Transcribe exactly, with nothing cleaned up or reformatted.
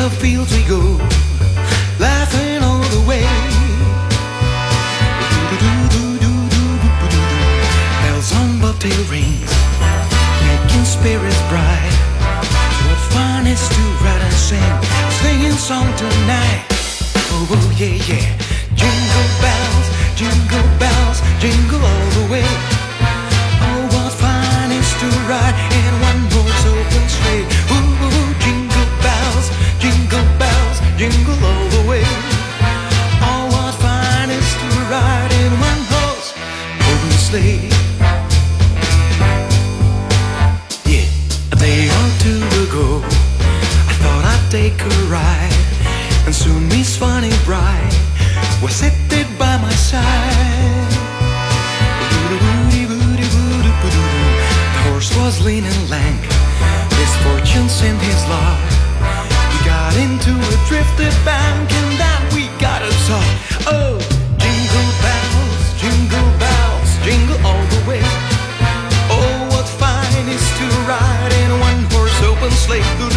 the fields we go, laughing all the way. Bells on bobtail rings, making spirits bright. What fun is to ride and sing, singing song tonight. Oh, oh yeah, yeah. Jingle bells, jingle bells, jingle all the way. Oh, what fun is to ride in one horse open sleigh. Ooh, ooh, jingle bells, jingle bells, jingle all the way. Oh, what fun is to ride in one horse open sleigh. Yeah, a day or two ago, I thought I'd take a ride, and soon Miss Funny Bride was seated by my side. The horse was lean and lank, misfortunes in his lot. We got into a drifted bank, and then we got upset. Oh, jingle bells, jingle bells, jingle all the way. Oh, what fun is to ride in one horse open sleigh.